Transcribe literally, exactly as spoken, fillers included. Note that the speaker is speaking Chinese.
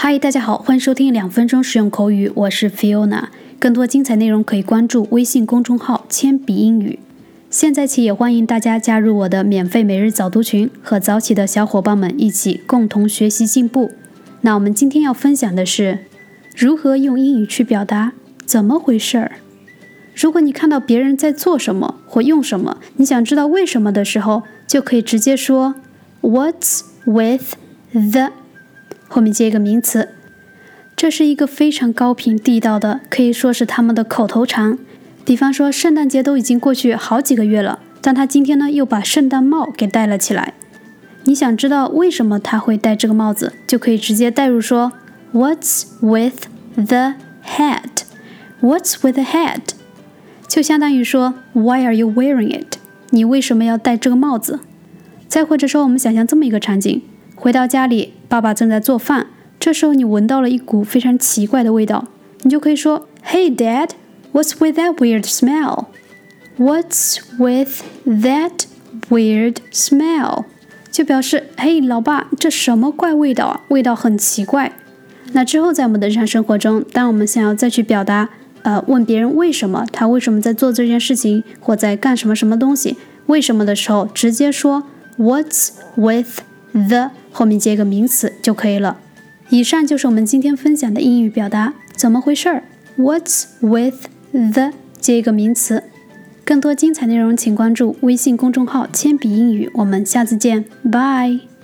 嗨，大家好，欢迎收听两分钟实用口语，我是 Fiona。更多精彩内容可以关注微信公众号铅笔英语。现在起也欢迎大家加入我的免费每日早读群，和早起的小伙伴们一起共同学习进步。那我们今天要分享的是如何用英语去表达怎么回事儿。如果你看到别人在做什么或用什么，你想知道为什么的时候，就可以直接说 What's with the后面接一个名词。这是一个非常高频地道的，可以说是他们的口头禅。比方说圣诞节都已经过去好几个月了，但他今天呢又把圣诞帽给戴了起来。你想知道为什么他会戴这个帽子，就可以直接带入说 What's with the hat? What's with the hat? 就相当于说 Why are you wearing it? 你为什么要戴这个帽子？再或者说我们想象这么一个场景，回到家里，爸爸正在做饭，这时候你闻到了一股非常奇怪的味道，你就可以说 Hey Dad, what's with that weird smell? What's with that weird smell? 就表示嘿老爸，这什么怪味道啊，味道很奇怪。那之后在我们的日常生活中，当我们想要再去表达呃，问别人为什么，他为什么在做这件事情，或在干什么什么东西，为什么的时候，直接说 What's with the 后面接一个名词就可以了。以上就是我们今天分享的英语表达怎么回事儿 What's with the 接一个名词。更多精彩内容请关注微信公众号铅笔英语，我们下次见，拜。